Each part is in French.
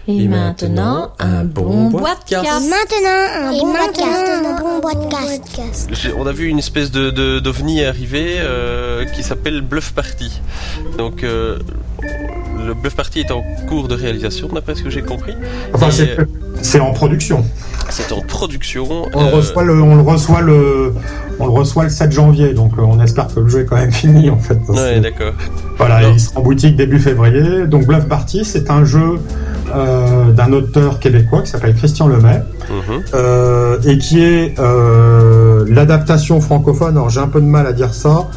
Et maintenant, un bon podcast. Et maintenant, un bon podcast. On a vu une espèce d'ovni arriver qui s'appelle Bluff Party. Donc, le Bluff Party est en cours de réalisation, d'après ce que j'ai compris. Enfin, c'est en production. C'est en production. On le reçoit le 7 janvier, donc on espère que le jeu est quand même fini en fait. Ouais, d'accord. Voilà, il sera en boutique début février. Donc Bluff Party, c'est un jeu d'un auteur québécois qui s'appelle Christian Lemay, et qui est l'adaptation francophone. Alors j'ai un peu de mal à dire ça,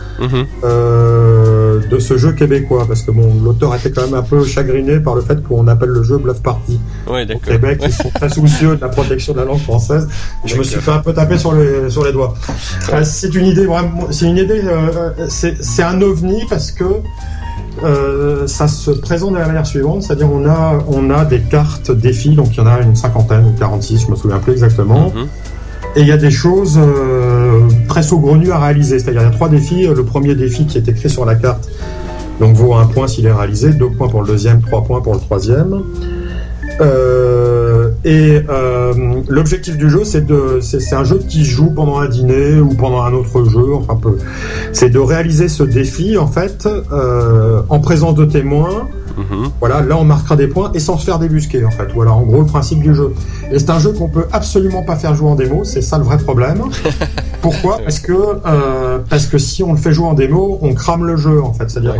de ce jeu québécois, parce que bon, l'auteur était quand même un peu chagriné par le fait qu'on appelle le jeu Bluff Party. Ouais, d'accord. Au Québec, ils sont très soucieux de la protection de la langue française. Je me suis fait un peu taper sur les doigts. C'est une idée vraiment, c'est un ovni parce que ça se présente de la manière suivante, c'est-à-dire on a des cartes défis, donc il y en a une cinquantaine ou 46, je me souviens plus exactement. Et il y a des choses très saugrenues à réaliser, c'est-à-dire il y a 3 défis. Le premier défi qui est écrit sur la carte, donc vaut 1 point s'il est réalisé, 2 points pour le deuxième, 3 points pour le troisième. L'objectif du jeu, c'est un jeu qui se joue pendant un dîner ou pendant un autre jeu, enfin c'est de réaliser ce défi en fait en présence de témoins. Voilà, là on marquera des points et sans se faire débusquer en fait. Voilà, en gros le principe du jeu. Et c'est un jeu qu'on peut absolument pas faire jouer en démo, c'est ça le vrai problème. Pourquoi ? Parce que si on le fait jouer en démo, on crame le jeu en fait. C'est-à-dire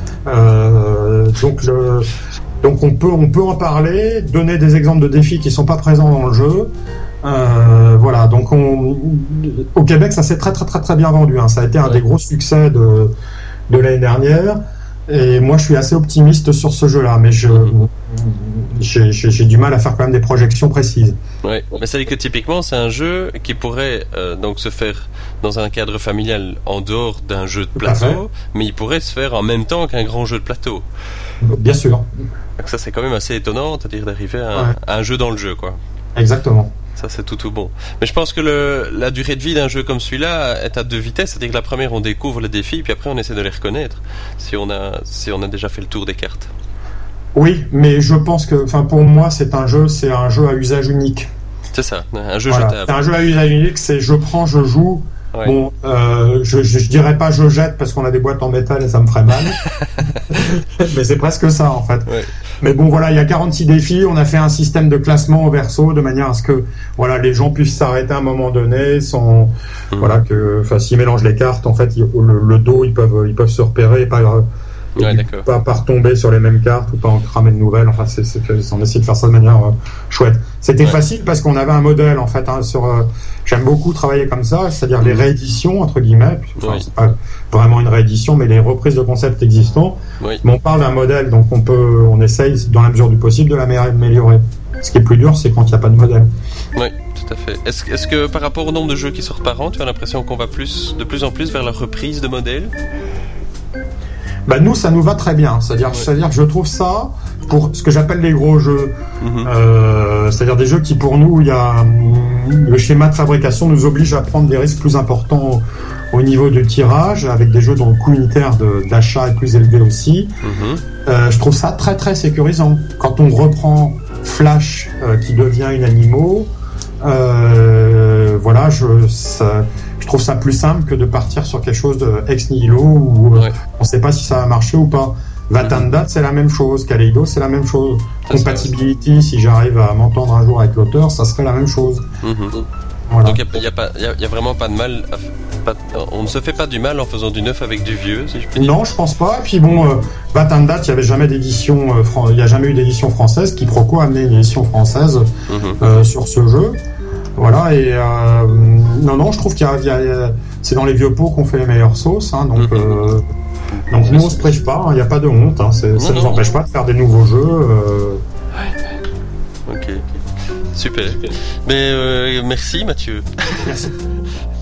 donc on peut en parler, donner des exemples de défis qui sont pas présents dans le jeu. Voilà, donc au Québec ça s'est très très très très bien vendu, hein. Ça a été un des gros succès de l'année dernière. Et moi, je suis assez optimiste sur ce jeu-là, mais j'ai du mal à faire quand même des projections précises. Ouais, mais ça dit que typiquement, c'est un jeu qui pourrait donc se faire dans un cadre familial en dehors d'un jeu de plateau, mais il pourrait se faire en même temps qu'un grand jeu de plateau. Bien sûr. Donc ça, c'est quand même assez étonnant, c'est-à-dire d'arriver à un jeu dans le jeu, quoi. Exactement. Ça, c'est tout bon. Mais je pense que la durée de vie d'un jeu comme celui-là est à 2 vitesses. C'est-à-dire que la première, on découvre les défis, puis après, on essaie de les reconnaître. Si on a déjà fait le tour des cartes. Oui, mais je pense que, pour moi, c'est un jeu à usage unique. C'est ça, un jeu jetable. C'est un jeu à usage unique, c'est je prends, je joue. Ouais. Bon, je dirais pas je jette parce qu'on a des boîtes en métal et ça me ferait mal. Mais c'est presque ça en fait. Ouais. Mais bon voilà, il y a 46 défis, on a fait un système de classement au verso de manière à ce que voilà, les gens puissent s'arrêter à un moment donné sans voilà que s'ils mélangent les cartes en fait, le dos ils peuvent se repérer pas pas retomber sur les mêmes cartes ou pas en cramer de nouvelles. Enfin, on essaie de faire ça de manière chouette. C'était facile parce qu'on avait un modèle en fait j'aime beaucoup travailler comme ça, c'est-à-dire les rééditions entre guillemets. C'est pas vraiment une réédition, mais les reprises de concepts existants. Mais on parle d'un modèle, donc on essaye dans la mesure du possible de l'améliorer. Ce qui est plus dur, c'est quand il n'y a pas de modèle. Oui, tout à fait. Est-ce que par rapport au nombre de jeux qui sortent par an, tu as l'impression qu'on va de plus en plus vers la reprise de modèles ? Nous, ça nous va très bien. C'est-à-dire que je trouve ça, pour ce que j'appelle les gros jeux, c'est-à-dire des jeux qui, pour nous, le schéma de fabrication nous oblige à prendre des risques plus importants au niveau du tirage, avec des jeux dont le coût unitaire d'achat est plus élevé aussi. Je trouve ça très très sécurisant. Quand on reprend Flash, qui devient une Animo, voilà, je trouve ça plus simple que de partir sur quelque chose de ex nihilo où on ne sait pas si ça va marcher ou pas. Vatanda, c'est la même chose. Kaleido, c'est la même chose. Compatibility, si j'arrive à m'entendre un jour avec l'auteur, ça serait la même chose. Voilà. Donc il y a vraiment pas de mal. On ne se fait pas du mal en faisant du neuf avec du vieux, si je puis dire. Non, je pense pas. Et puis bon, Vatanda, il n'y avait jamais d'édition, il n'y a jamais eu d'édition française. Quiproquo a amené une édition française sur ce jeu. Voilà, et non, je trouve c'est dans les vieux pots qu'on fait les meilleures sauces, hein, donc nous on se prêche pas, il n'y a pas de honte, hein, ça ne nous empêche pas de faire des nouveaux jeux. Ok, super. Mais merci Mathieu. Merci.